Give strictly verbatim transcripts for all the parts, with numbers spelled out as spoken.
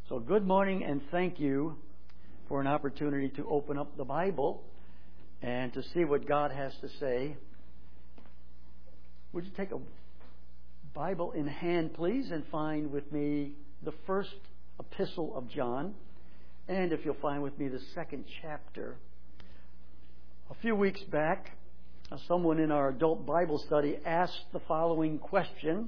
So good morning and thank you for an opportunity to open up the Bible and to see what God has to say. Would you take a Bible in hand, please, and find with me the first epistle of John, and if you'll find with me the second chapter. A few weeks back, someone in our adult Bible study asked the following question.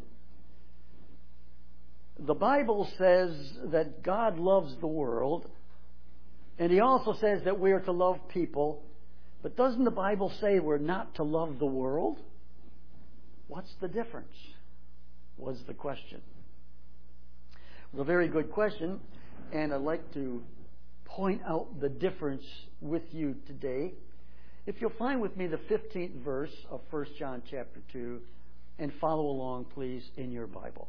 The Bible says that God loves the world, and He also says that we are to love people, but doesn't the Bible say we're not to love the world? What's the difference? Was the question. It was a very good question, and I'd like to point out the difference with you today. If you'll find with me the fifteenth verse of First John chapter two, and follow along, please, in your Bible.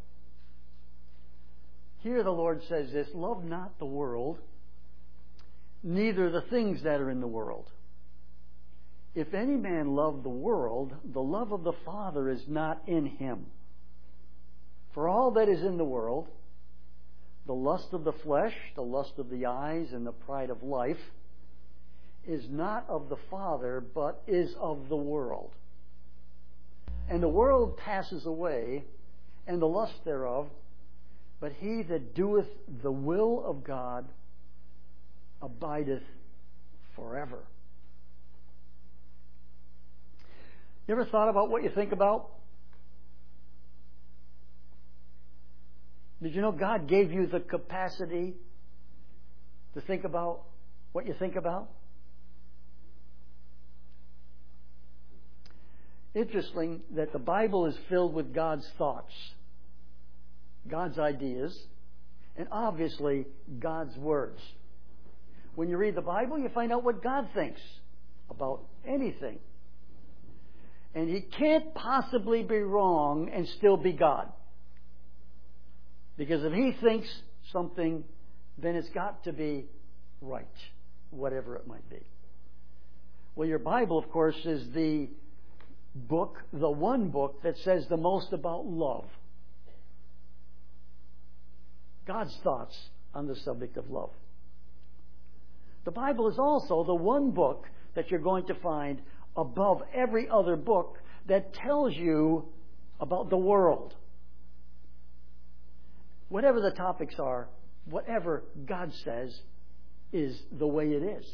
Here the Lord says this, "Love not the world, neither the things that are in the world. If any man love the world, the love of the Father is not in him. For all that is in the world, the lust of the flesh, the lust of the eyes, and the pride of life, is not of the Father, but is of the world. And the world passes away, and the lust thereof, but he that doeth the will of God abideth forever." You ever thought about what you think about? Did you know God gave you the capacity to think about what you think about? Interesting that the Bible is filled with God's thoughts, God's ideas, and obviously God's words. When you read the Bible, you find out what God thinks about anything. And He can't possibly be wrong and still be God. Because if He thinks something, then it's got to be right, whatever it might be. Well, your Bible, of course, is the book, the one book that says the most about love. God's thoughts on the subject of love. The Bible is also the one book that you're going to find above every other book that tells you about the world. Whatever the topics are, whatever God says is the way it is.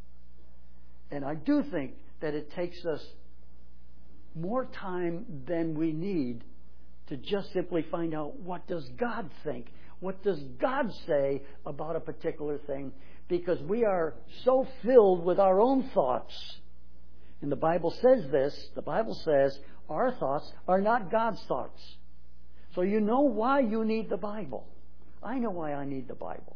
And I do think that it takes us more time than we need to just simply find out, what does God think? What does God say about a particular thing? Because we are so filled with our own thoughts. And the Bible says this, the Bible says our thoughts are not God's thoughts. So you know why you need the Bible. I know why I need the Bible.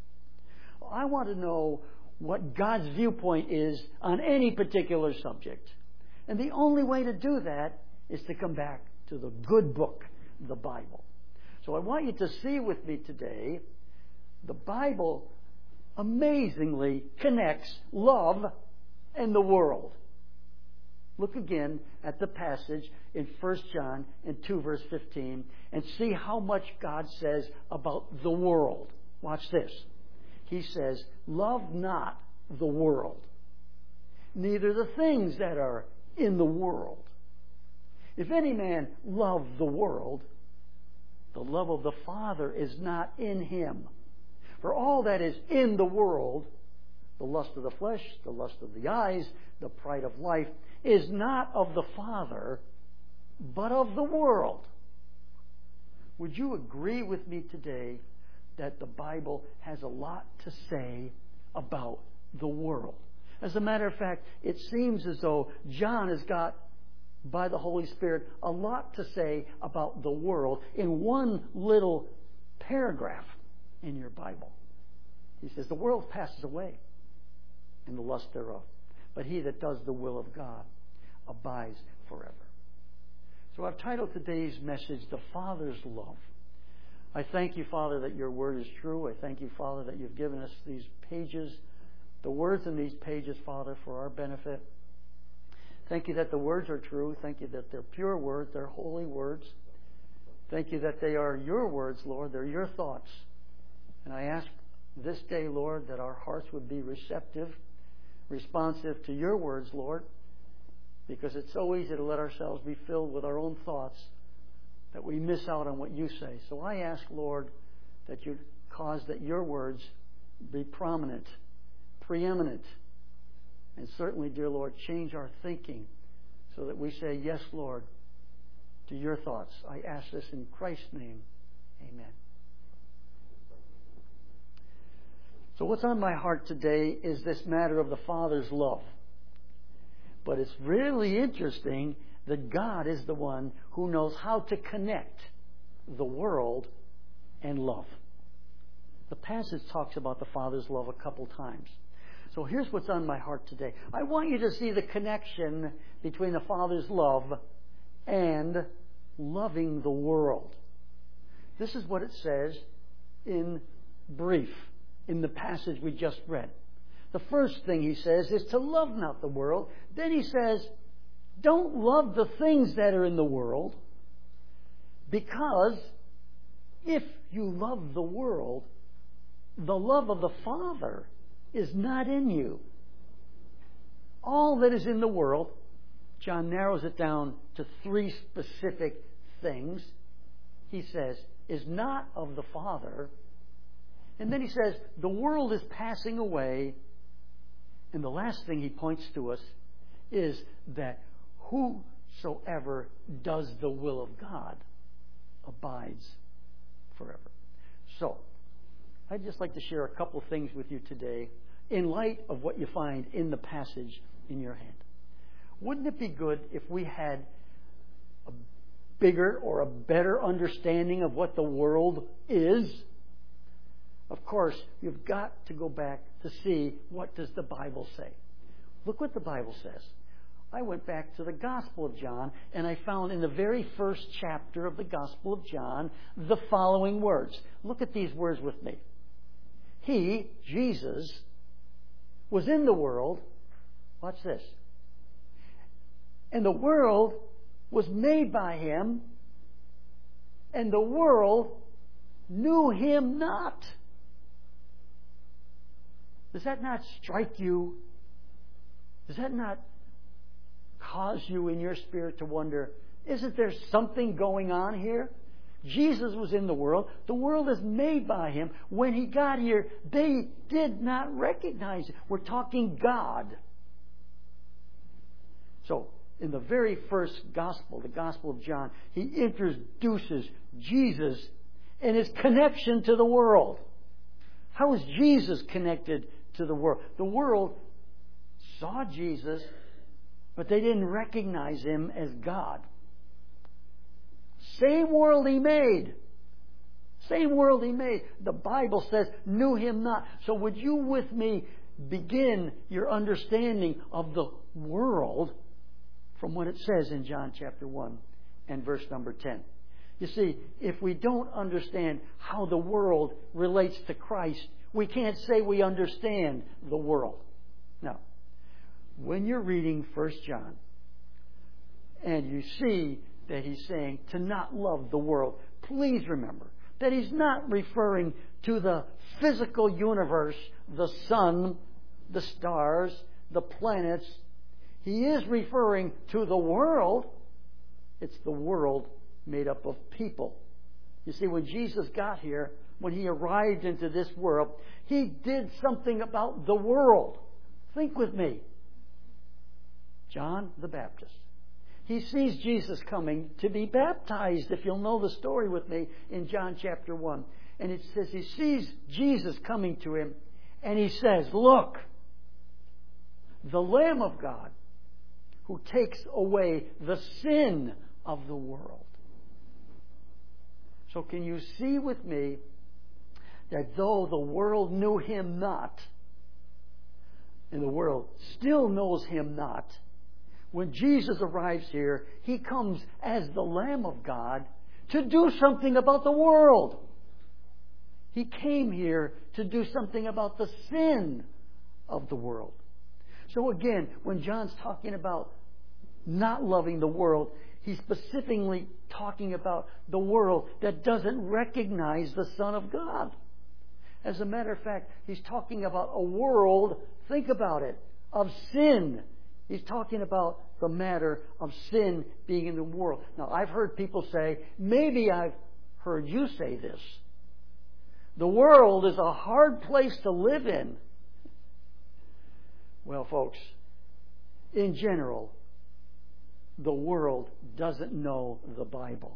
I want to know what God's viewpoint is on any particular subject. And the only way to do that is to come back to the good book, the Bible. So I want you to see with me today, the Bible amazingly connects love and the world. Look again at the passage in First John and two verse fifteen and see how much God says about the world. Watch this. He says, "Love not the world, neither the things that are in the world. If any man love the world, the love of the Father is not in him. For all that is in the world, the lust of the flesh, the lust of the eyes, the pride of life, is not of the Father, but of the world." Would you agree with me today that the Bible has a lot to say about the world? As a matter of fact, it seems as though John has got, by the Holy Spirit, a lot to say about the world in one little paragraph in your Bible. He says, "The world passes away, and the lust thereof. But he that does the will of God abides forever." So I've titled today's message, "The Father's Love." I thank you, Father, that your word is true. I thank you, Father, that you've given us these pages, the words in these pages, Father, for our benefit. Thank you that the words are true. Thank you that they're pure words. They're holy words. Thank you that they are your words, Lord. They're your thoughts. And I ask this day, Lord, that our hearts would be receptive, responsive to your words, Lord, because it's so easy to let ourselves be filled with our own thoughts that we miss out on what you say. So I ask, Lord, that you cause that your words be prominent, preeminent, and certainly, dear Lord, change our thinking so that we say, yes, Lord, to your thoughts. I ask this in Christ's name. Amen. So what's on my heart today is this matter of the Father's love. But it's really interesting that God is the one who knows how to connect the world and love. The passage talks about the Father's love a couple times. So here's what's on my heart today. I want you to see the connection between the Father's love and loving the world. This is what it says in brief in the passage we just read. The first thing he says is to love not the world. Then he says, don't love the things that are in the world, because if you love the world, the love of the Father is not in you. All that is in the world, John narrows it down to three specific things. He says, is not of the Father. And then he says, the world is passing away. And the last thing he points to us is that whosoever does the will of God abides forever. So, I'd just like to share a couple things with you today in light of what you find in the passage in your hand. Wouldn't it be good if we had a bigger or a better understanding of what the world is? Of course, you've got to go back to see what does the Bible say. Look what the Bible says. I went back to the Gospel of John, and I found in the very first chapter of the Gospel of John the following words. Look at these words with me. He, Jesus, was in the world. Watch this. And the world was made by Him, and the world knew Him not. Does that not strike you? Does that not cause you in your spirit to wonder, isn't there something going on here? Jesus was in the world. The world is made by Him. When He got here, they did not recognize Him. We're talking God. So, in the very first Gospel, the Gospel of John, He introduces Jesus and His connection to the world. How is Jesus connected to the world? The world saw Jesus, but they didn't recognize Him as God. Same world He made. Same world He made. The Bible says, knew Him not. So would you with me begin your understanding of the world from what it says in John chapter one and verse number ten. You see, if we don't understand how the world relates to Christ, we can't say we understand the world. Now, when you're reading First John and you see that he's saying to not love the world, please remember that he's not referring to the physical universe, the sun, the stars, the planets. He is referring to the world. It's the world made up of people. You see, when Jesus got here, when He arrived into this world, He did something about the world. Think with me. John the Baptist. He sees Jesus coming to be baptized, if you'll know the story with me, in John chapter one. And it says he sees Jesus coming to him, and he says, look, the Lamb of God who takes away the sin of the world. So can you see with me that though the world knew Him not, and the world still knows Him not, when Jesus arrives here, He comes as the Lamb of God to do something about the world. He came here to do something about the sin of the world. So again, when John's talking about not loving the world, he's specifically talking about the world that doesn't recognize the Son of God. As a matter of fact, he's talking about a world, think about it, of sin. He's talking about the matter of sin being in the world. Now, I've heard people say, maybe I've heard you say this. The world is a hard place to live in. Well, folks, in general, the world doesn't know the Bible.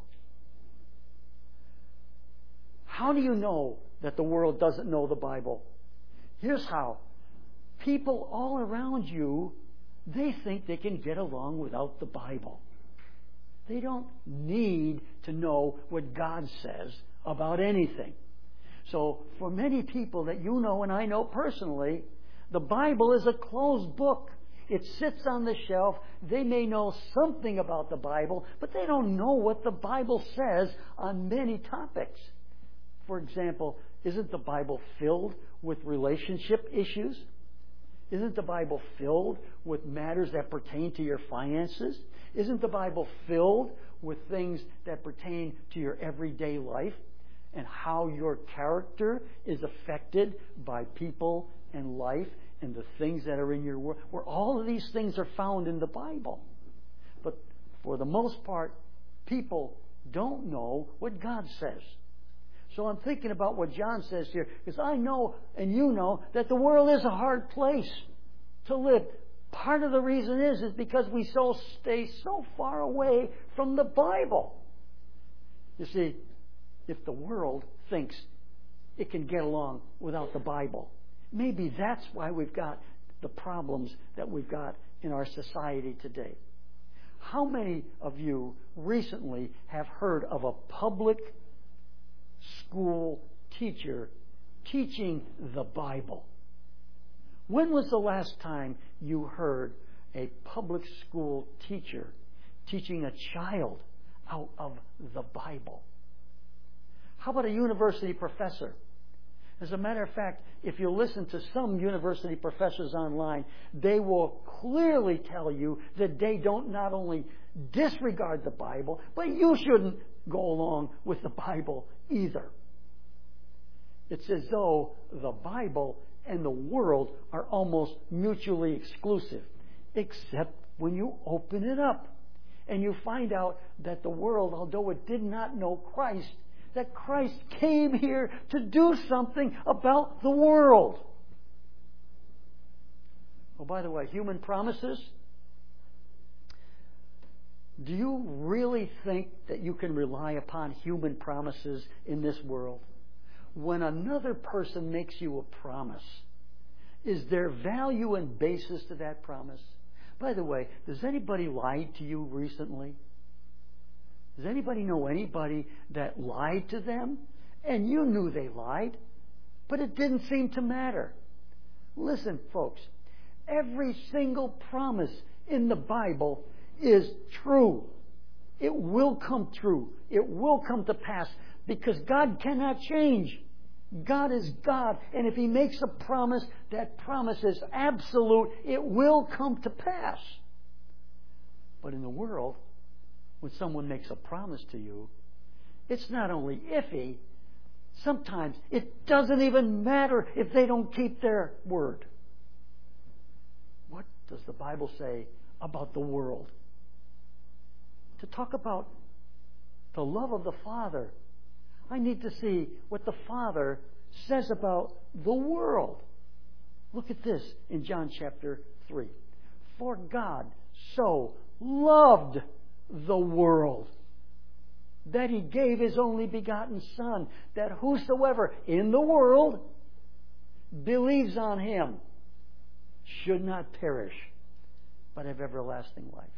How do you know that the world doesn't know the Bible? Here's how. People all around you, they think they can get along without the Bible. They don't need to know what God says about anything. So for many people that you know and I know personally, the Bible is a closed book. It sits on the shelf. They may know something about the Bible, but they don't know what the Bible says on many topics. For example, isn't the Bible filled with relationship issues? Isn't the Bible filled with matters that pertain to your finances? Isn't the Bible filled with things that pertain to your everyday life and how your character is affected by people and life and the things that are in your world? Where all of these things are found in the Bible. But for the most part, people don't know what God says. So I'm thinking about what John says here, because I know and you know that the world is a hard place to live. Part of the reason is is because we so stay so far away from the Bible. You see, if the world thinks it can get along without the Bible, maybe that's why we've got the problems that we've got in our society today. How many of you recently have heard of a public school teacher teaching the Bible? When was the last time you heard a public school teacher teaching a child out of the Bible? How about a university professor? As a matter of fact, if you listen to some university professors online, they will clearly tell you that they don't not only disregard the Bible, but you shouldn't go along with the Bible either. It's as though the Bible and the world are almost mutually exclusive, except when you open it up and you find out that the world, although it did not know Christ, that Christ came here to do something about the world. Oh, by the way, human promises. Do you really think that you can rely upon human promises in this world? When another person makes you a promise, is there value and basis to that promise? By the way, does anybody lie to you recently? Does anybody know anybody that lied to them? And you knew they lied, but it didn't seem to matter. Listen, folks, every single promise in the Bible is true. It will come true. It will come to pass because God cannot change. God is God, and if He makes a promise, that promise is absolute. It will come to pass. But in the world, when someone makes a promise to you, it's not only iffy, sometimes it doesn't even matter if they don't keep their word. What does the Bible say about the world? To talk about the love of the Father, I need to see what the Father says about the world. Look at this in John chapter three. For God so loved the world that He gave His only begotten Son, that whosoever in the world believes on Him should not perish, but have everlasting life.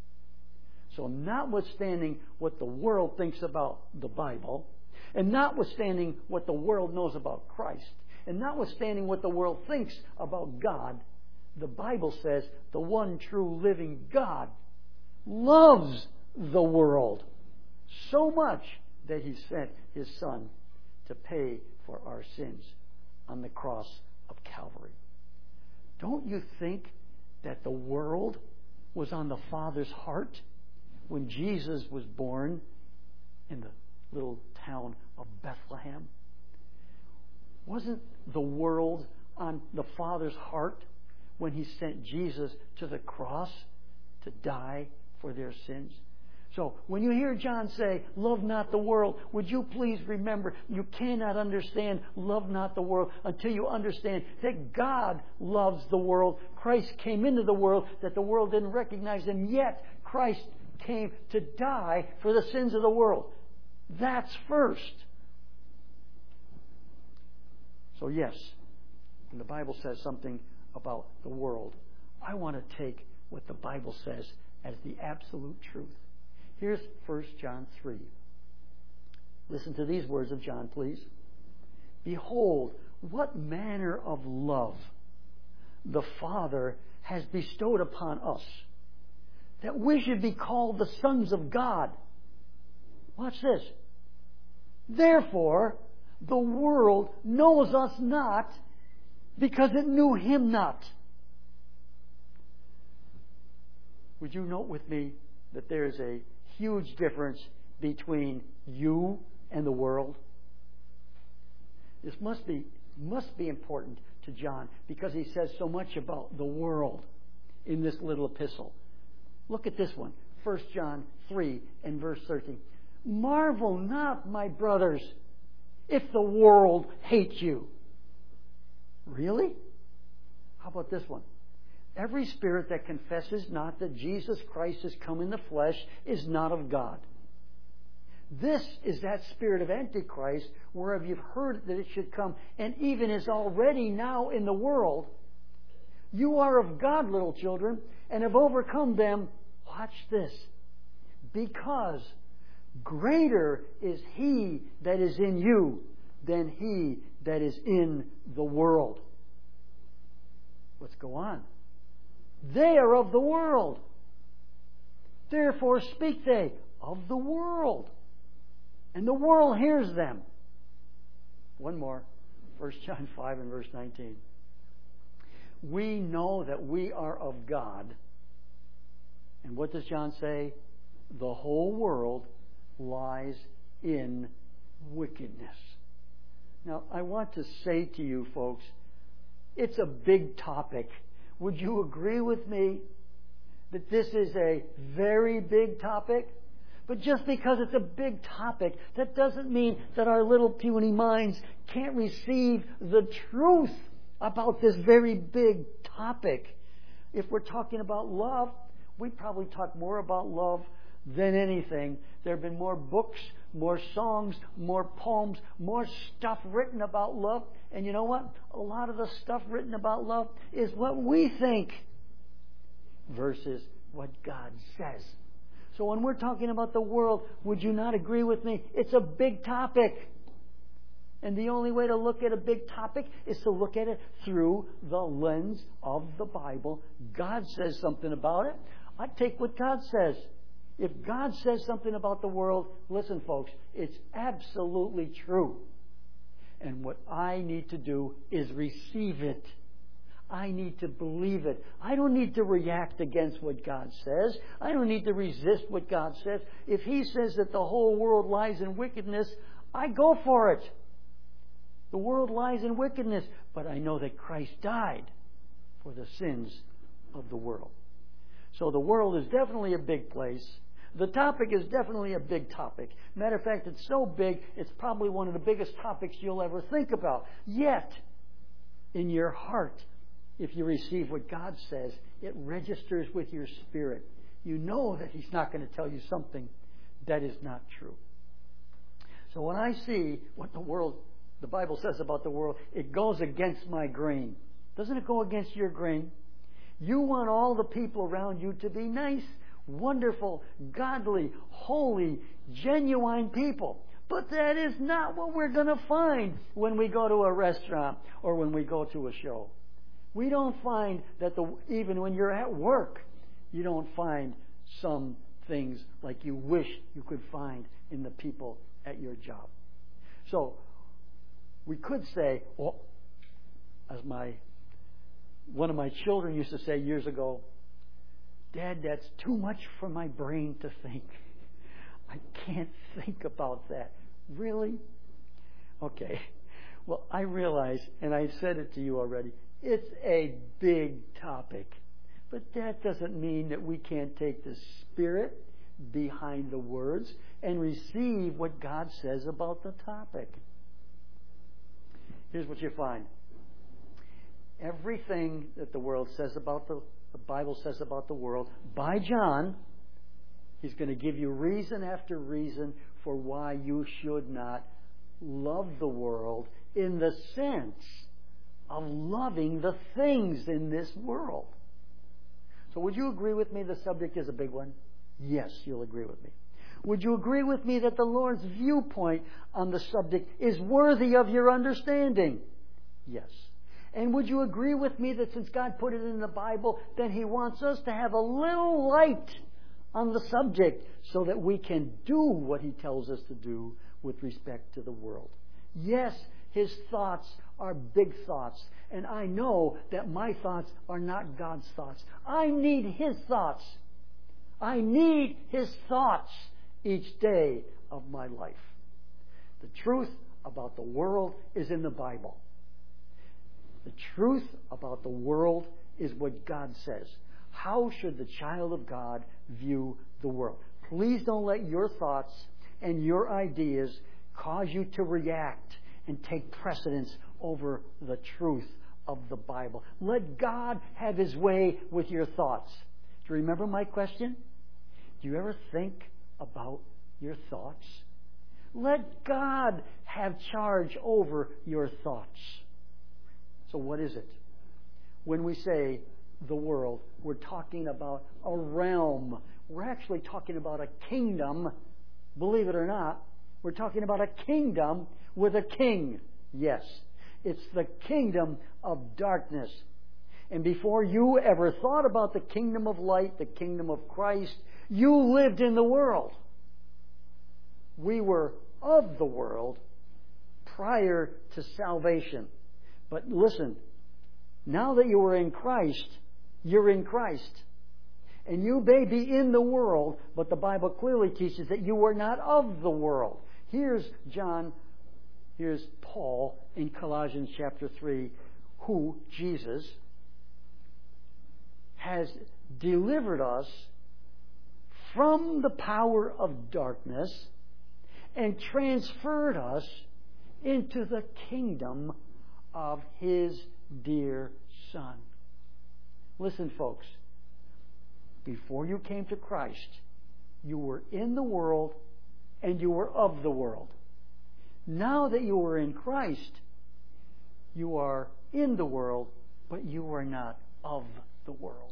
So notwithstanding what the world thinks about the Bible, and notwithstanding what the world knows about Christ, and notwithstanding what the world thinks about God, the Bible says the one true living God loves the world so much that He sent His Son to pay for our sins on the cross of Calvary. Don't you think that the world was on the Father's heart when Jesus was born in the little town of Bethlehem? Wasn't the world on the Father's heart when He sent Jesus to the cross to die for their sins? So, when you hear John say, love not the world, would you please remember, you cannot understand love not the world until you understand that God loves the world. Christ came into the world, that the world didn't recognize Him, yet Christ came to die for the sins of the world. That's first. So yes, when the Bible says something about the world, I want to take what the Bible says as the absolute truth. Here's First John three. Listen to these words of John, please. Behold, what manner of love the Father has bestowed upon us, that we should be called the sons of God. Watch this. Therefore, the world knows us not, because it knew Him not. Would you note with me that there is a huge difference between you and the world? This must be must be important to John, because he says so much about the world in this little epistle. Look at this one, First John three and verse thirteen. Marvel not, my brothers, if the world hates you. Really? How about this one? Every spirit that confesses not that Jesus Christ has come in the flesh is not of God. This is that spirit of Antichrist, whereof you've heard that it should come, and even is already now in the world. You are of God, little children, and have overcome them. Watch this. Because greater is He that is in you than he that is in the world. Let's go on. They are of the world. Therefore speak they of the world. And the world hears them. One more. First John five and verse nineteen. We know that we are of God. And what does John say? The whole world lies in wickedness. Now, I want to say to you folks, it's a big topic. Would you agree with me that this is a very big topic? But just because it's a big topic, that doesn't mean that our little puny minds can't receive the truth about this very big topic. If we're talking about love, we probably talk more about love than anything. There have been more books, more songs, more poems, more stuff written about love. And you know what? A lot of the stuff written about love is what we think versus what God says. So when we're talking about the world, would you not agree with me? It's a big topic. And the only way to look at a big topic is to look at it through the lens of the Bible. God says something about it. I take what God says. If God says something about the world, listen, folks, it's absolutely true. And what I need to do is receive it. I need to believe it. I don't need to react against what God says. I don't need to resist what God says. If He says that the whole world lies in wickedness, I go for it. The world lies in wickedness, but I know that Christ died for the sins of the world. So the world is definitely a big place. The topic is definitely a big topic. Matter of fact, it's so big, it's probably one of the biggest topics you'll ever think about. Yet, in your heart, if you receive what God says, it registers with your spirit. You know that He's not going to tell you something that is not true. So when I see what the world, the Bible says about the world, it goes against my grain. Doesn't it go against your grain? You want all the people around you to be nice, wonderful, godly, holy, genuine people. But that is not what we're going to find when we go to a restaurant or when we go to a show. We don't find that the, even when you're at work, you don't find some things like you wish you could find in the people at your job. So we could say, well, as my one of my children used to say years ago, Dad, that's too much for my brain to think. I can't think about that. Really? Okay. Well, I realize, and I said it to you already, it's a big topic. But that doesn't mean that we can't take the spirit behind the words and receive what God says about the topic. Here's what you find. Everything that the world says about the, the Bible says about the world, by John, he's going to give you reason after reason for why you should not love the world in the sense of loving the things in this world. So would you agree with me the subject is a big one? Yes, you'll agree with me. Would you agree with me that the Lord's viewpoint on the subject is worthy of your understanding? Yes. And would you agree with me that since God put it in the Bible, then He wants us to have a little light on the subject so that we can do what He tells us to do with respect to the world? Yes, His thoughts are big thoughts. And I know that my thoughts are not God's thoughts. I need His thoughts. I need His thoughts each day of my life. The truth about the world is in the Bible. The truth about the world is what God says. How should the child of God view the world? Please don't let your thoughts and your ideas cause you to react and take precedence over the truth of the Bible. Let God have His way with your thoughts. Do you remember my question? Do you ever think about your thoughts? Let God have charge over your thoughts. So what is it? When we say the world, we're talking about a realm. We're actually talking about a kingdom. Believe it or not, we're talking about a kingdom with a king. Yes, it's the kingdom of darkness. And before you ever thought about the kingdom of light, the kingdom of Christ, you lived in the world. We were of the world prior to salvation. But listen, now that you are in Christ, you're in Christ. And you may be in the world, but the Bible clearly teaches that you are not of the world. Here's John, here's Paul in Colossians chapter three, who, Jesus, has delivered us from the power of darkness and transferred us into the kingdom of His dear Son. Listen, folks. Before you came to Christ, you were in the world and you were of the world. Now that you are in Christ, you are in the world, but you are not of the world.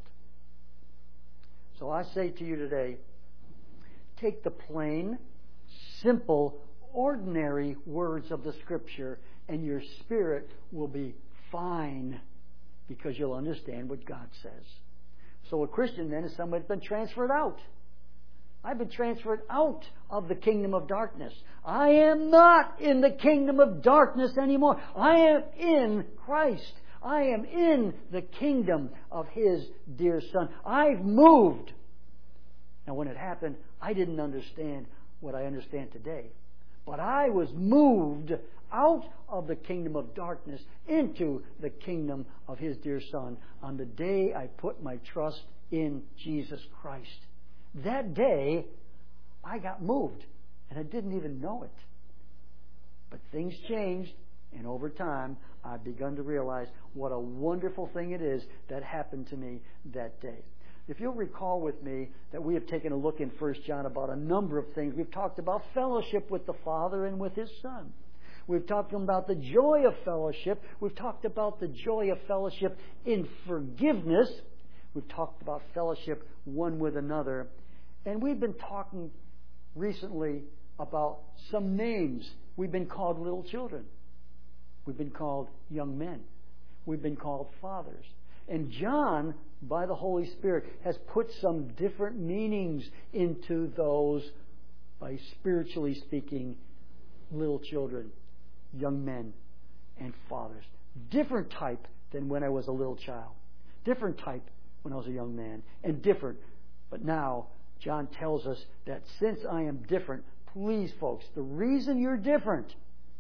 So I say to you today, take the plain, simple, ordinary words of the Scripture and your spirit will be fine because you'll understand what God says. So a Christian then is somebody that's been transferred out. I've been transferred out of the kingdom of darkness. I am not in the kingdom of darkness anymore. I am in Christ. I am in the kingdom of His dear Son. I've moved. Now when it happened, I didn't understand what I understand today. But I was moved out of the kingdom of darkness into the kingdom of His dear Son on the day I put my trust in Jesus Christ. That day, I got moved, and I didn't even know it. But things changed, and over time, I've begun to realize what a wonderful thing it is that happened to me that day. If you'll recall with me that we have taken a look in First John about a number of things. We've talked about fellowship with the Father and with His Son. We've talked about the joy of fellowship. We've talked about the joy of fellowship in forgiveness. We've talked about fellowship one with another. And we've been talking recently about some names. We've been called little children. We've been called young men. We've been called fathers. And John, by the Holy Spirit, has put some different meanings into those, by spiritually speaking, little children, young men, and fathers. Different type than when I was a little child. Different type when I was a young man. And different. But now, John tells us that since I am different, please, folks, the reason you're different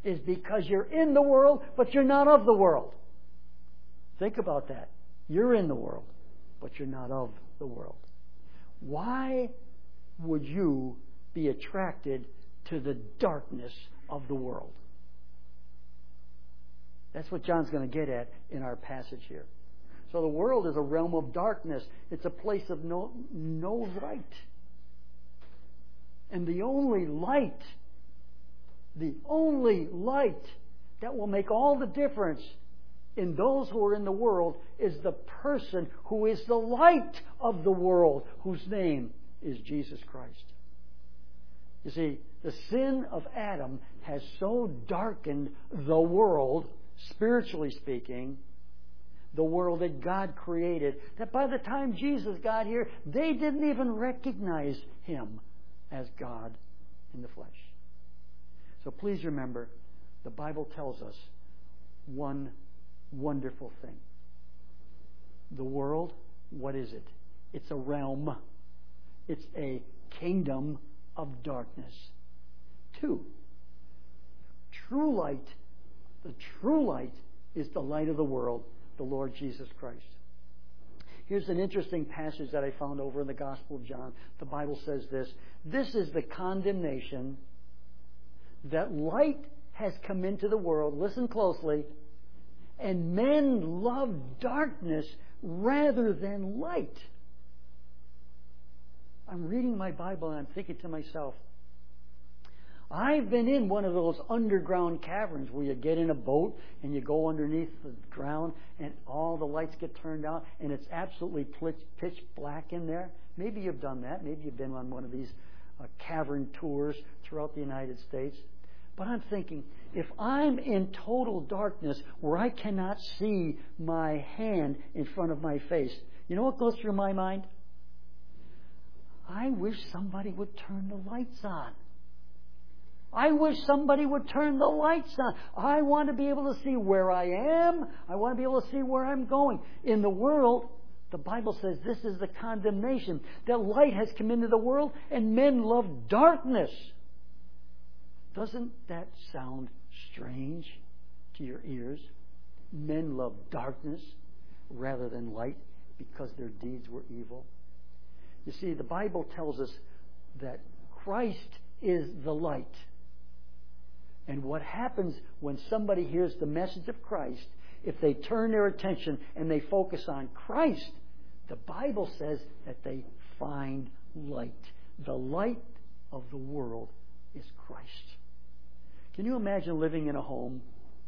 is because you're in the world, but you're not of the world. Think about that. You're in the world, but you're not of the world. Why would you be attracted to the darkness of the world? That's what John's going to get at in our passage here. So the world is a realm of darkness. It's a place of no, no light. And the only light, the only light that will make all the difference in those who are in the world is the person who is the light of the world, whose name is Jesus Christ. You see, the sin of Adam has so darkened the world, spiritually speaking, the world that God created, that by the time Jesus got here, they didn't even recognize Him as God in the flesh. So please remember, the Bible tells us one wonderful thing. The world, what is it? It's a realm. It's a kingdom of darkness. Two, true light, the true light is the light of the world, the Lord Jesus Christ. Here's an interesting passage that I found over in the Gospel of John. The Bible says this: this is the condemnation, that light has come into the world, listen closely, and men love darkness rather than light. I'm reading my Bible and I'm thinking to myself, I've been in one of those underground caverns where you get in a boat and you go underneath the ground and all the lights get turned on and it's absolutely pitch black in there. Maybe you've done that. Maybe you've been on one of these uh, cavern tours throughout the United States. But I'm thinking, if I'm in total darkness where I cannot see my hand in front of my face, you know what goes through my mind? I wish somebody would turn the lights on. I wish somebody would turn the lights on. I want to be able to see where I am. I want to be able to see where I'm going. In the world, the Bible says this is the condemnation, that light has come into the world and men love darkness. Doesn't that sound strange to your ears? Men love darkness rather than light because their deeds were evil. You see, the Bible tells us that Christ is the light. And what happens when somebody hears the message of Christ, if they turn their attention and they focus on Christ, the Bible says that they find light. The light of the world is Christ. Can you imagine living in a home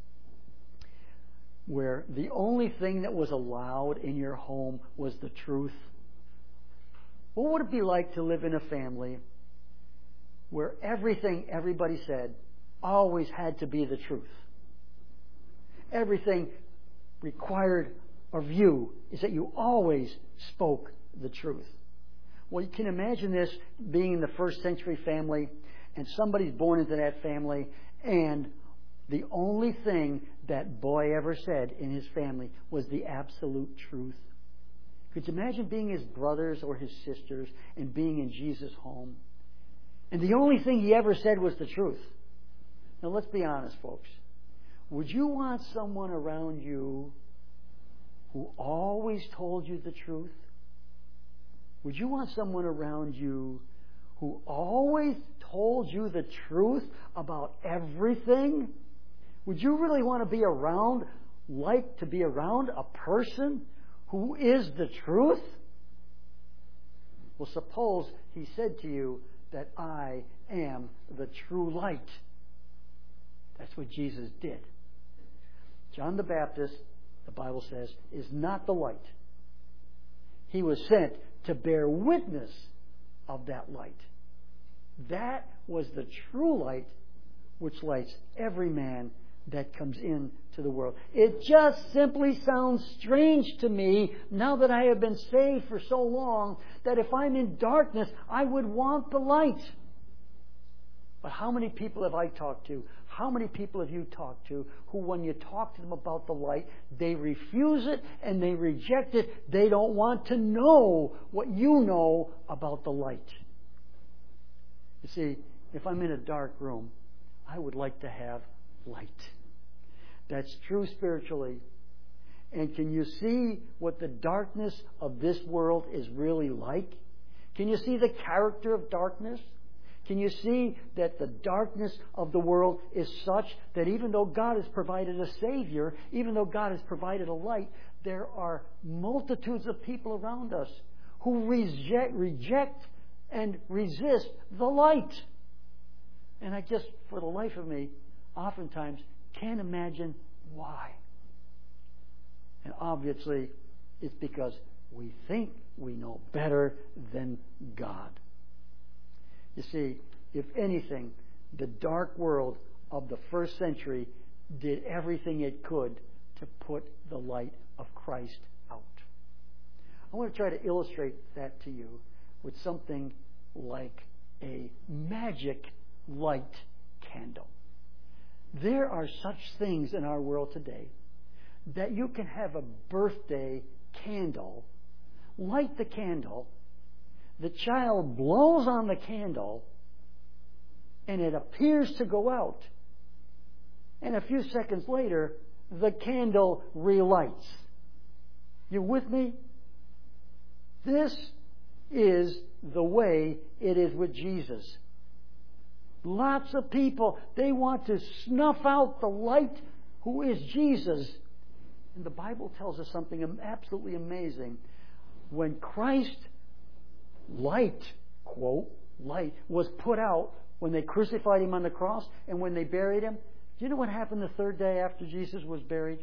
where the only thing that was allowed in your home was the truth? What would it be like to live in a family where everything everybody said always had to be the truth? Everything required of you is that you always spoke the truth. Well, you can imagine this being in the first century family, and somebody's born into that family, and the only thing that boy ever said in his family was the absolute truth. Could you imagine being his brothers or his sisters and being in Jesus' home? And the only thing he ever said was the truth. Now, let's be honest, folks. Would you want someone around you who always told you the truth? Would you want someone around you who always told you the truth about everything? Would you really want to be around, like to be around a person who is the truth? Well, suppose he said to you that I am the true light. That's what Jesus did. John the Baptist, the Bible says, is not the light. He was sent to bear witness of that light. That was the true light which lights every man that comes into the world. It just simply sounds strange to me, now that I have been saved for so long, that if I'm in darkness, I would want the light. But how many people have I talked to? How many people have you talked to who, when you talk to them about the light, they refuse it and they reject it? They don't want to know what you know about the light. You see, if I'm in a dark room, I would like to have light. That's true spiritually. And can you see what the darkness of this world is really like? Can you see the character of darkness? Can you see that the darkness of the world is such that even though God has provided a Savior, even though God has provided a light, there are multitudes of people around us who reject, reject and resist the light. And I just, for the life of me, oftentimes can't imagine why. And obviously, it's because we think we know better than God. You see, if anything, the dark world of the first century did everything it could to put the light of Christ out. I want to try to illustrate that to you with something like a magic light candle. There are such things in our world today that you can have a birthday candle, light the candle, the child blows on the candle, and it appears to go out. And a few seconds later, the candle relights. You with me? This is the way it is with Jesus. Lots of people, they want to snuff out the light who is Jesus. And the Bible tells us something absolutely amazing. When Christ light, quote, light, was put out when they crucified Him on the cross and when they buried Him, do you know what happened the third day after Jesus was buried?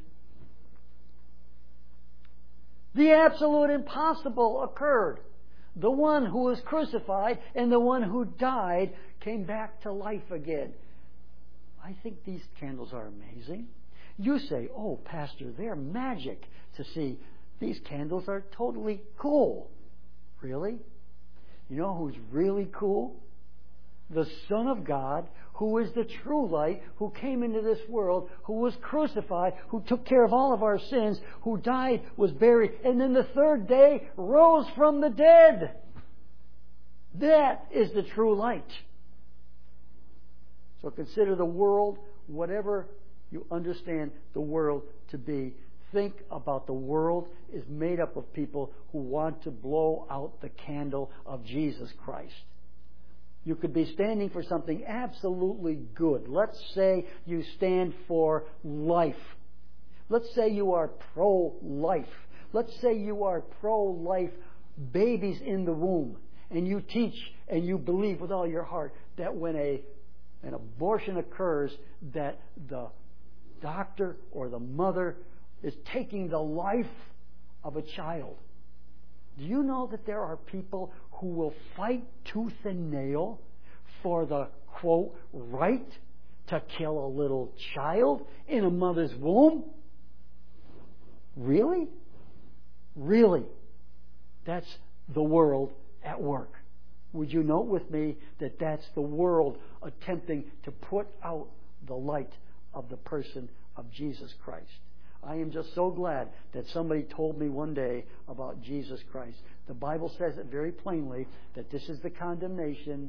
The absolute impossible occurred. The one who was crucified and the one who died came back to life again. I think these candles are amazing. You say, oh, Pastor, they're magic to see. These candles are totally cool. Really? You know who's really cool? The Son of God, who is the true light, who came into this world, who was crucified, who took care of all of our sins, who died, was buried, and then the third day rose from the dead. That is the true light. So consider the world, whatever you understand the world to be. Think about the world is made up of people who want to blow out the candle of Jesus Christ. You could be standing for something absolutely good. Let's say you stand for life. Let's say you are pro-life. Let's say you are pro-life babies in the womb. And you teach and you believe with all your heart that when a, an abortion occurs, that the doctor or the mother is taking the life of a child. Do you know that there are people who will fight tooth and nail for the, quote, right to kill a little child in a mother's womb? Really? Really? That's the world at work. Would you note with me that that's the world attempting to put out the light of the person of Jesus Christ? I am just so glad that somebody told me one day about Jesus Christ. The Bible says it very plainly that this is the condemnation.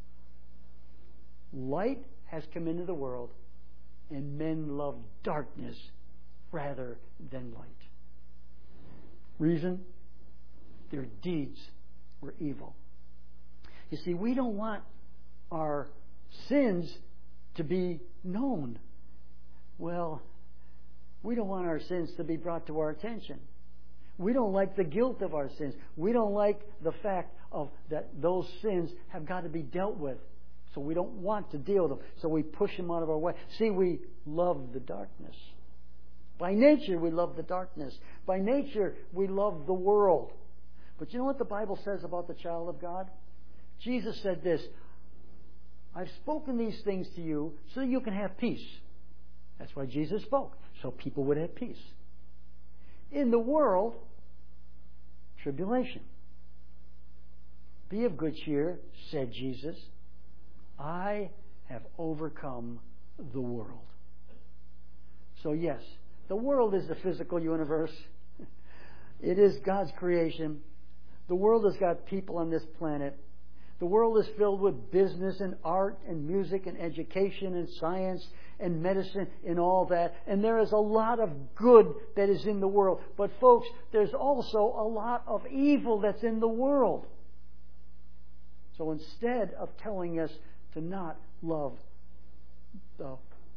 Light has come into the world, and men love darkness rather than light. Reason? Their deeds were evil. You see, we don't want our sins to be known. Well, we don't want our sins to be brought to our attention. We don't like the guilt of our sins. We don't like the fact of that those sins have got to be dealt with. So we don't want to deal with them. So we push them out of our way. See, we love the darkness. By nature, we love the darkness. By nature, we love the world. But you know what the Bible says about the child of God? Jesus said this, I've spoken these things to you so you can have peace. That's why Jesus spoke, so people would have peace. In the world, tribulation. Be of good cheer, said Jesus. I have overcome the world. So yes, the world is the physical universe. It is God's creation. The world has got people on this planet. The world is filled with business and art and music and education and science and medicine and all that. And there is a lot of good that is in the world. But folks, there's also a lot of evil that's in the world. So instead of telling us to not love the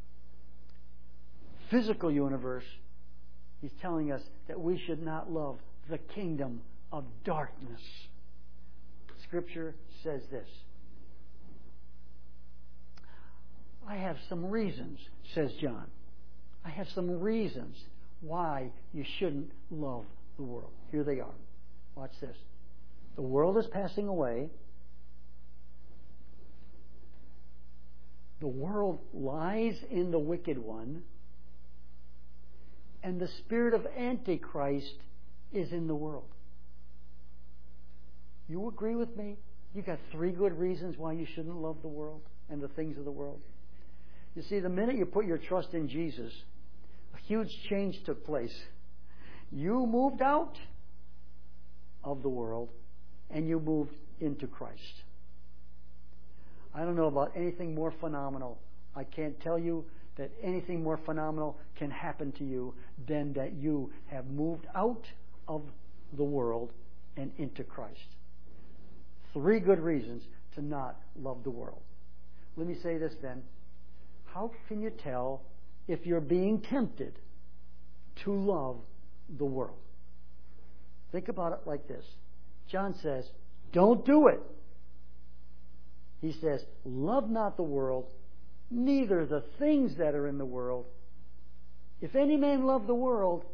physical universe, He's telling us that we should not love the kingdom of darkness. Scripture says this. I have some reasons, says John. I have some reasons why you shouldn't love the world. Here they are. Watch this. The world is passing away. The world lies in the wicked one. And the spirit of Antichrist is in the world. You agree with me? You got three good reasons why you shouldn't love the world and the things of the world. You see, the minute you put your trust in Jesus, a huge change took place. You moved out of the world and you moved into Christ. I don't know about anything more phenomenal. I can't tell you that anything more phenomenal can happen to you than that you have moved out of the world and into Christ. Three good reasons to not love the world. Let me say this then. How can you tell if you're being tempted to love the world? Think about it like this. John says, don't do it. He says, love not the world, neither the things that are in the world. If any man love the world,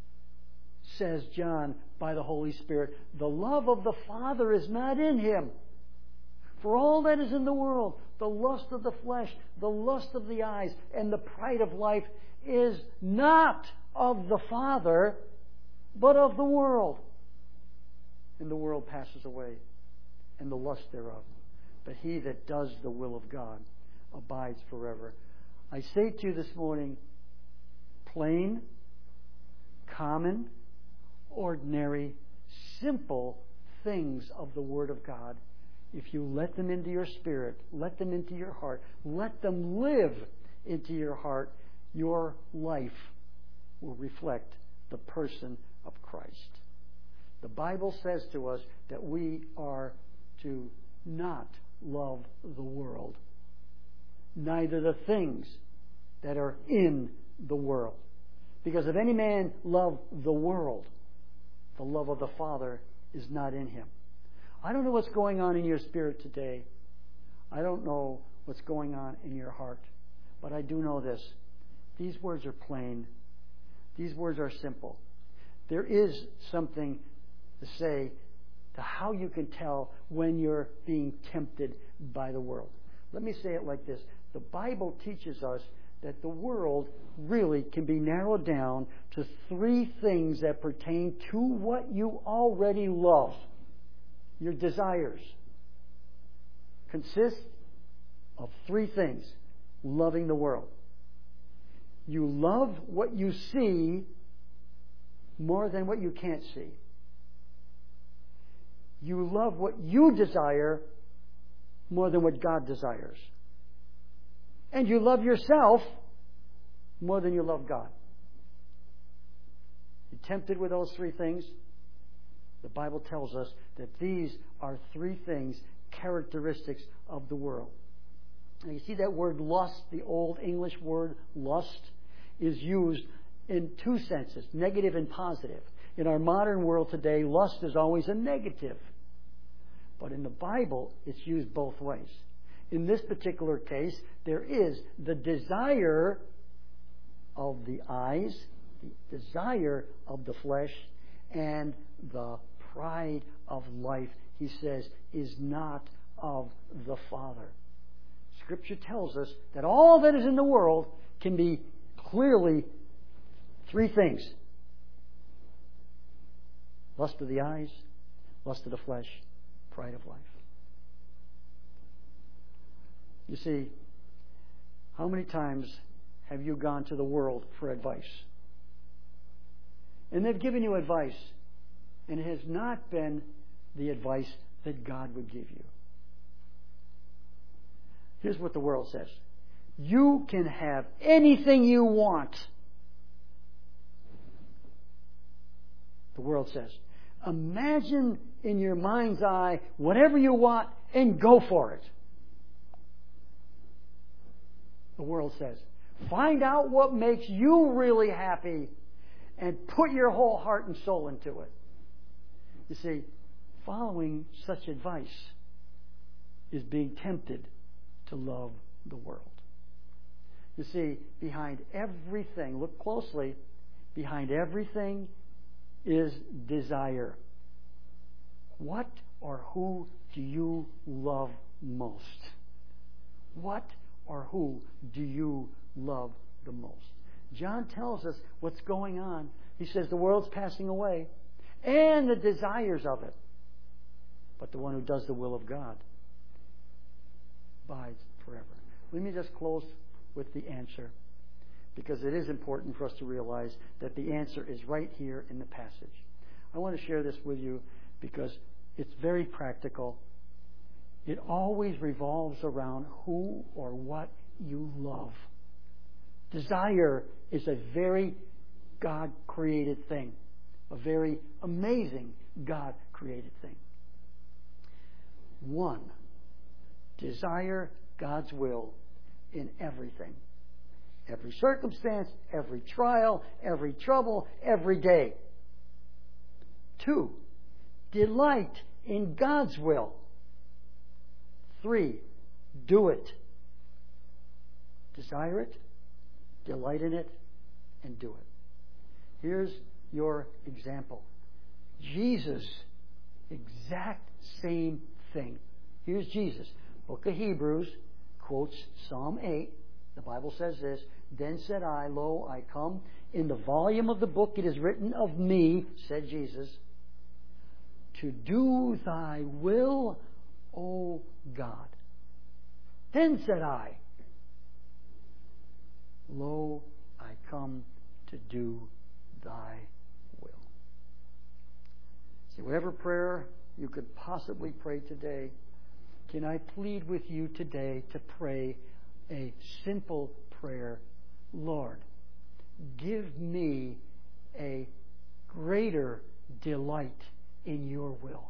says John by the Holy Spirit, the love of the Father is not in him. For all that is in the world, the lust of the flesh, the lust of the eyes, and the pride of life is not of the Father, but of the world. And the world passes away, and the lust thereof. But he that does the will of God abides forever. I say to you this morning, plain, common, ordinary, simple things of the Word of God, if you let them into your spirit, let them into your heart, let them live into your heart, your life will reflect the person of Christ. The Bible says to us that we are to not love the world, neither the things that are in the world. Because if any man love the world, the love of the Father is not in him. I don't know what's going on in your spirit today. I don't know what's going on in your heart. But I do know this. These words are plain. These words are simple. There is something to say to how you can tell when you're being tempted by the world. Let me say it like this. The Bible teaches us that the world really can be narrowed down to three things that pertain to what you already love. Your desires consist of three things. Loving the world. You love what you see more than what you can't see. You love what you desire more than what God desires. And you love yourself more than you love God. You tempted with those three things? The Bible tells us that these are three things, characteristics of the world. Now you see that word lust, the old English word lust, is used in two senses, negative and positive. In our modern world today, lust is always a negative. But in the Bible, it's used both ways. In this particular case, there is the desire of the eyes, the desire of the flesh, and the pride of life, he says, is not of the Father. Scripture tells us that all that is in the world can be clearly three things. Lust of the eyes, lust of the flesh, pride of life. You see, how many times have you gone to the world for advice? And they've given you advice, and it has not been the advice that God would give you. Here's what the world says. You can have anything you want. The world says, imagine in your mind's eye whatever you want and go for it. The world says, find out what makes you really happy and put your whole heart and soul into it. You see, following such advice is being tempted to love the world. You see, behind everything, look closely, behind everything is desire. What or who do you love most? What or who do you love the most? John tells us what's going on. He says the world's passing away and the desires of it. But the one who does the will of God abides forever. Let me just close with the answer, because it is important for us to realize that the answer is right here in the passage. I want to share this with you because it's very practical. It always revolves around who or what you love. Desire is a very God-created thing, a very amazing God-created thing. One, desire God's will in everything. Every circumstance, every trial, every trouble, every day. Two, delight in God's will. Three, do it. Desire it, delight in it, and do it. Here's your example. Jesus, exact same thing. Here's Jesus. Book of Hebrews quotes Psalm eight. The Bible says this, then said I, lo, I come. In the volume of the book it is written of me, said Jesus, to do thy will, O God. Then said I, lo, I come to do thy will. See, whatever prayer you could possibly pray today, can I plead with you today to pray a simple prayer? Lord, give me a greater delight in your will.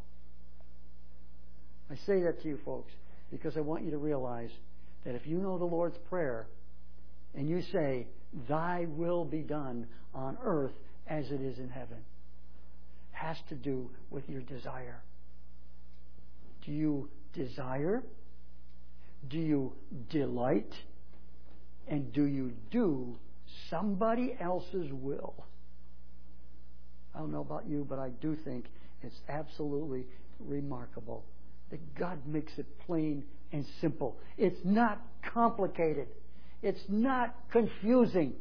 I say that to you folks because I want you to realize that if you know the Lord's Prayer and you say, thy will be done on earth as it is in heaven, has to do with your desire. Do you desire? Do you delight? And do you do somebody else's will? I don't know about you, but I do think it's absolutely remarkable that God makes it plain and simple. It's not complicated. It's not confusing.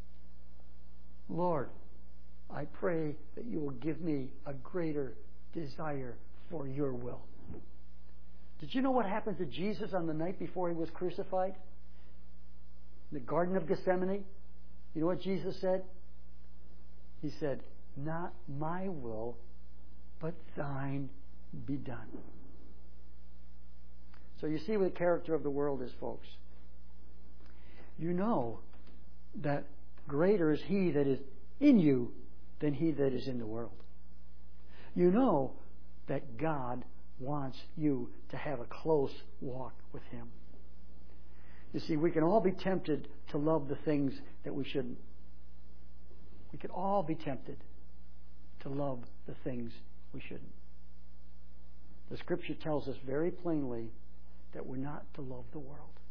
Lord, I pray that you will give me a greater desire for your will. Did you know what happened to Jesus on the night before he was crucified? In the Garden of Gethsemane? You know what Jesus said? He said, not my will, but thine be done. So you see what the character of the world is, folks. You know that greater is he that is in you than he that is in the world. You know that God wants you to have a close walk with him. You see, we can all be tempted to love the things that we shouldn't. We could all be tempted to love the things we shouldn't. The Scripture tells us very plainly that we're not to love the world.